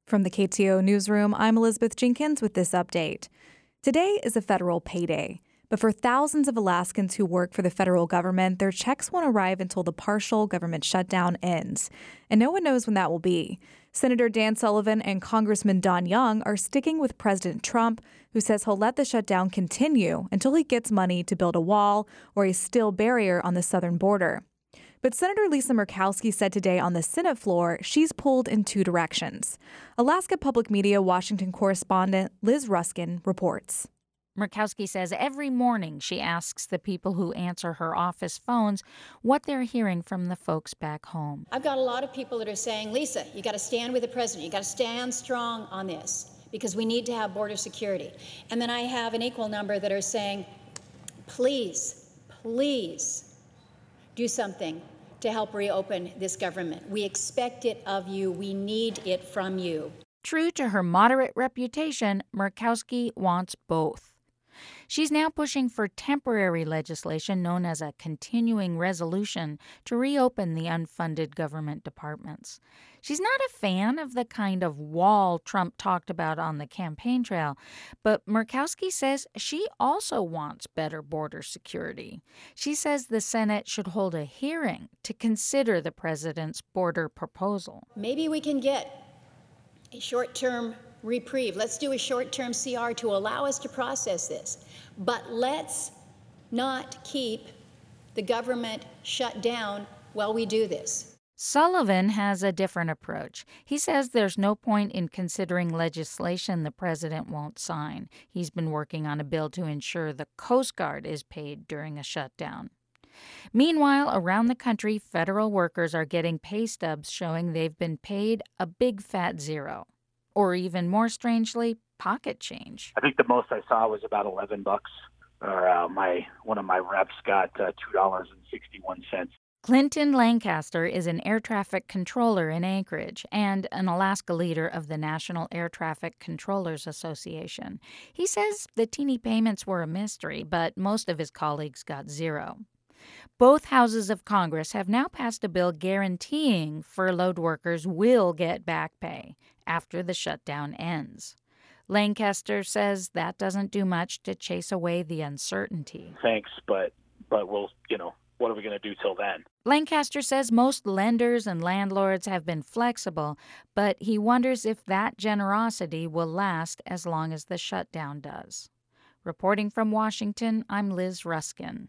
From the KTO Newsroom, I'm Elizabeth Jenkins with this update. Today is a federal payday, but for thousands of Alaskans who work for the federal government, their checks won't arrive until the partial government shutdown ends, and no one knows when that will be. Senator Dan Sullivan and Congressman Don Young are sticking with President Trump, who says he'll let the shutdown continue until he gets money to build a wall or a steel barrier on the southern border. But Senator Lisa Murkowski said today on the Senate floor she's pulled in two directions. Alaska Public Media Washington correspondent Liz Ruskin reports. Murkowski says every morning she asks the people who answer her office phones what they're hearing from the folks back home. I've got a lot of people that are saying, Lisa, you got to stand with the president. You got to stand strong on this because we need to have border security. And then I have an equal number that are saying, please do something to help reopen this government. We expect it of you. We need it from you. True to her moderate reputation, Murkowski wants both. She's now pushing for temporary legislation known as a continuing resolution to reopen the unfunded government departments. She's not a fan of the kind of wall Trump talked about on the campaign trail, but Murkowski says she also wants better border security. She says the Senate should hold a hearing to consider the president's border proposal. Maybe we can get a short-term reprieve. Let's do a short-term CR to allow us to process this. But let's not keep the government shut down while we do this. Sullivan has a different approach. He says there's no point in considering legislation the president won't sign. He's been working on a bill to ensure the Coast Guard is paid during a shutdown. Meanwhile, around the country, federal workers are getting pay stubs showing they've been paid a big fat zero. Or even more strangely, pocket change. I think the most I saw was about $11, or one of my reps got $2.61. Clinton Lancaster is an air traffic controller in Anchorage and an Alaska leader of the National Air Traffic Controllers Association. He says the teeny payments were a mystery, but most of his colleagues got zero. Both houses of Congress have now passed a bill guaranteeing furloughed workers will get back pay after the shutdown ends. Lancaster says that doesn't do much to chase away the uncertainty. Thanks, but we'll, what are we going to do till then? Lancaster says most lenders and landlords have been flexible, but he wonders if that generosity will last as long as the shutdown does. Reporting from Washington, I'm Liz Ruskin.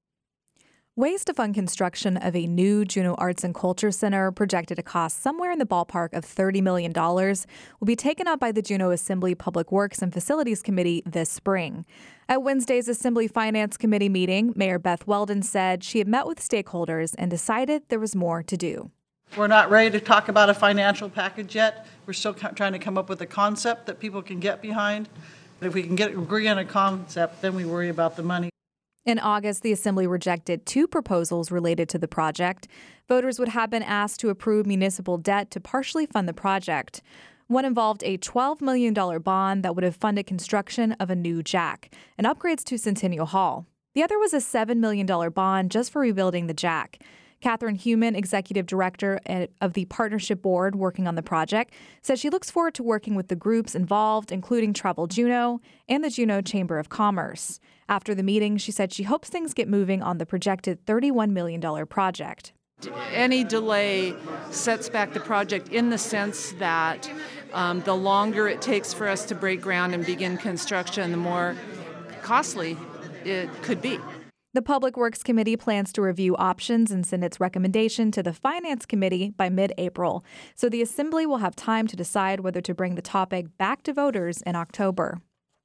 Ways to fund construction of a new Juneau Arts and Culture Center, projected to cost somewhere in the ballpark of $30 million, will be taken up by the Juneau Assembly Public Works and Facilities Committee this spring. At Wednesday's Assembly Finance Committee meeting, Mayor Beth Weldon said she had met with stakeholders and decided there was more to do. We're not ready to talk about a financial package yet. We're still trying to come up with a concept that people can get behind. But if we can agree on a concept, then we worry about the money. In August, the Assembly rejected two proposals related to the project. Voters would have been asked to approve municipal debt to partially fund the project. One involved a $12 million bond that would have funded construction of a new jack and upgrades to Centennial Hall. The other was a $7 million bond just for rebuilding the jack. Catherine Human, executive director of the partnership board working on the project, says she looks forward to working with the groups involved, including Travel Juneau and the Juneau Chamber of Commerce. After the meeting, she said she hopes things get moving on the projected $31 million project. Any delay sets back the project in the sense that the longer it takes for us to break ground and begin construction, the more costly it could be. The Public Works Committee plans to review options and send its recommendation to the Finance Committee by mid-April, so the Assembly will have time to decide whether to bring the topic back to voters in October.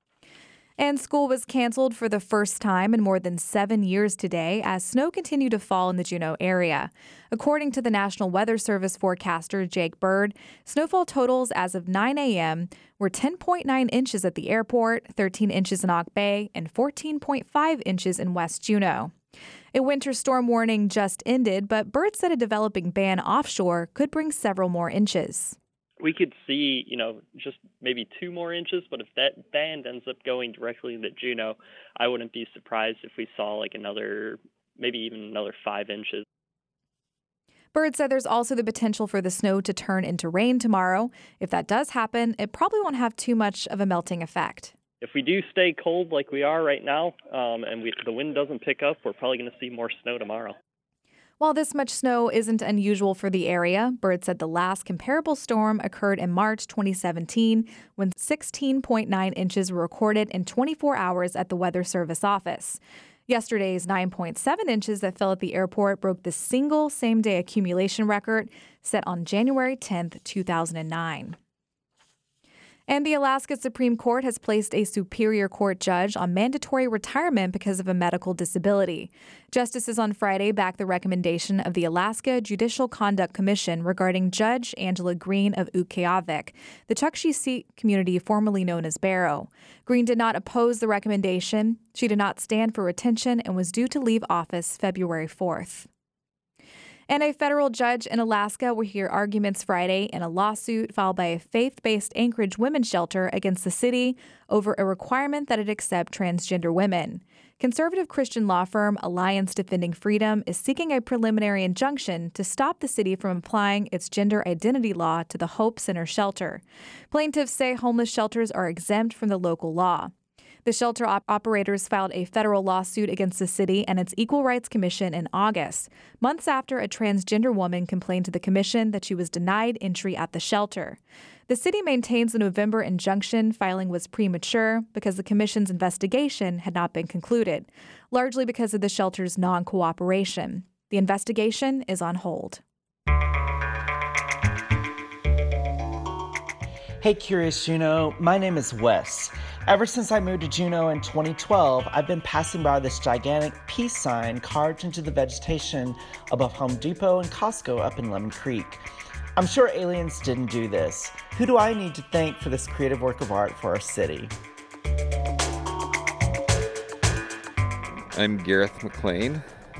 And school was canceled for the first time in more than 7 years today as snow continued to fall in the Juneau area. According to the National Weather Service forecaster Jake Bird, snowfall totals as of 9 a.m. were 10.9 inches at the airport, 13 inches in Auk Bay, and 14.5 inches in West Juneau. A winter storm warning just ended, but Bird said a developing band offshore could bring several more inches. We could see, just maybe 2 more inches, but if that band ends up going directly into Juneau, I wouldn't be surprised if we saw maybe even another 5 inches. Byrd said there's also the potential for the snow to turn into rain tomorrow. If that does happen, it probably won't have too much of a melting effect. If we do stay cold like we are right now, and the wind doesn't pick up, we're probably going to see more snow tomorrow. While this much snow isn't unusual for the area, Byrd said the last comparable storm occurred in March 2017 when 16.9 inches were recorded in 24 hours at the Weather Service office. Yesterday's 9.7 inches that fell at the airport broke the single same-day accumulation record set on January 10, 2009. And the Alaska Supreme Court has placed a Superior Court judge on mandatory retirement because of a medical disability. Justices on Friday backed the recommendation of the Alaska Judicial Conduct Commission regarding Judge Angela Green of Utqiagvik, the Chukchi Sikh community formerly known as Barrow. Green did not oppose the recommendation. She did not stand for retention and was due to leave office February 4th. And a federal judge in Alaska will hear arguments Friday in a lawsuit filed by a faith-based Anchorage women's shelter against the city over a requirement that it accept transgender women. Conservative Christian law firm Alliance Defending Freedom is seeking a preliminary injunction to stop the city from applying its gender identity law to the Hope Center shelter. Plaintiffs say homeless shelters are exempt from the local law. The shelter operators filed a federal lawsuit against the city and its Equal Rights Commission in August, months after a transgender woman complained to the commission that she was denied entry at the shelter. The city maintains the November injunction filing was premature because the commission's investigation had not been concluded, largely because of the shelter's non-cooperation. The investigation is on hold. Hey Curious Juneau, my name is Wes. Ever since I moved to Juneau in 2012, I've been passing by this gigantic peace sign carved into the vegetation above Home Depot and Costco up in Lemon Creek. I'm sure aliens didn't do this. Who do I need to thank for this creative work of art for our city? I'm Gareth McLean.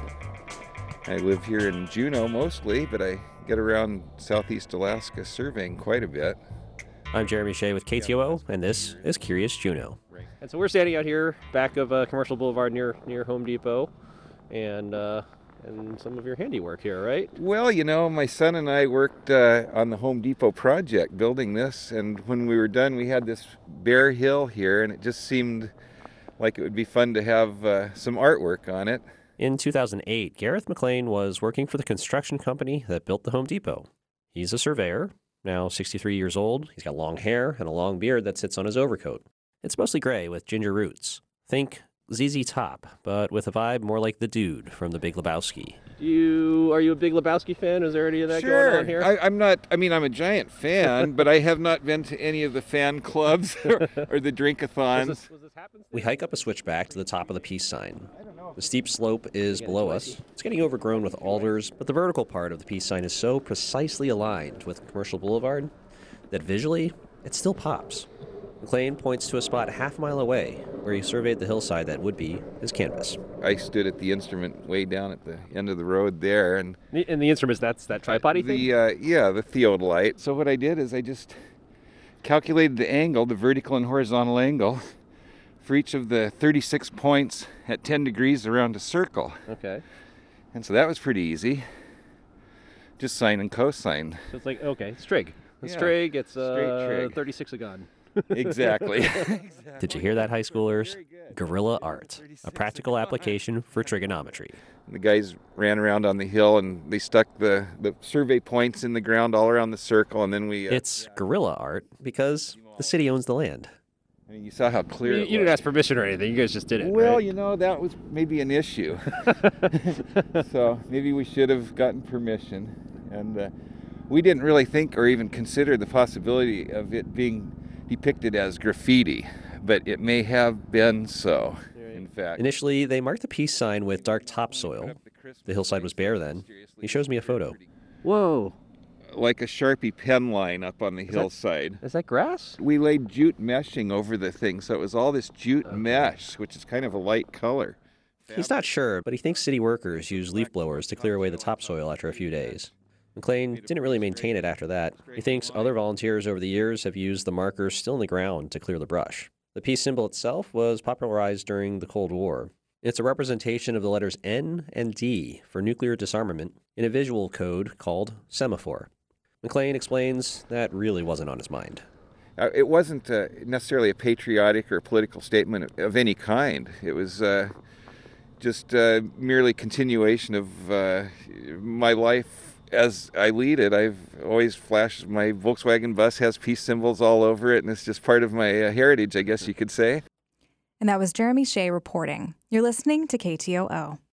I live here in Juneau mostly, but I get around Southeast Alaska surveying quite a bit. I'm Jeremy Shea with KTOO, and this is Curious Juneau. And so we're standing out here back of Commercial Boulevard near Home Depot, and some of your handiwork here, right? Well, you know, my son and I worked on the Home Depot project building this, and when we were done, we had this bare hill here, and it just seemed like it would be fun to have some artwork on it. In 2008, Gareth McLean was working for the construction company that built the Home Depot. He's a surveyor. Now 63 years old, he's got long hair and a long beard that sits on his overcoat. It's mostly gray with ginger roots. Think ZZ Top, but with a vibe more like the dude from The Big Lebowski. Are you a Big Lebowski fan? Is there any of that going on here? I'm not. I mean, I'm a giant fan, but I have not been to any of the fan clubs or the drink-a-thons. Was this happen? We hike up a switchback to the top of the peace sign. The steep slope is below us. It's getting overgrown with alders, but the vertical part of the peace sign is so precisely aligned with Commercial Boulevard that visually, it still pops. McLean points to a spot half a mile away where he surveyed the hillside that would be his canvas. I stood at the instrument way down at the end of the road there. And the instrument's that's that tripod-y thing? The theodolite. So what I did is I just calculated the angle, the vertical and horizontal angle, for each of the 36 points at 10 degrees around a circle. Okay. And so that was pretty easy. Just sine and cosine. So it's like, okay, it's trig. It's Yeah. trig, it's Straight trig. 36 a gun. Exactly. Did you hear that, high schoolers? Guerrilla art, a practical application for trigonometry. The guys ran around on the hill and they stuck the survey points in the ground all around the circle, and then we... It's guerrilla art because the city owns the land. I mean, you saw how clear it was. You didn't ask permission or anything, you guys just did it, Well, right? you know, that was maybe an issue. So maybe we should have gotten permission. And we didn't really think or even consider the possibility of it being depicted as graffiti, but it may have been so, in fact. Initially, they marked the peace sign with dark topsoil. The hillside was bare then. He shows me a photo. Whoa. Like a Sharpie pen line up on the hillside. Is that grass? We laid jute meshing over the thing, so it was all this jute mesh, which is kind of a light color. He's not sure, but he thinks city workers use leaf blowers to clear away the topsoil after a few days. McLean didn't really maintain it after that. He thinks other volunteers over the years have used the markers still in the ground to clear the brush. The peace symbol itself was popularized during the Cold War. It's a representation of the letters N and D for nuclear disarmament in a visual code called semaphore. McLean explains that really wasn't on his mind. It wasn't necessarily a patriotic or political statement of any kind. It was just merely continuation of my life as I lead it. I've always flashed, my Volkswagen bus has peace symbols all over it, and it's just part of my heritage, I guess you could say. And that was Jeremy Shea reporting. You're listening to KTOO.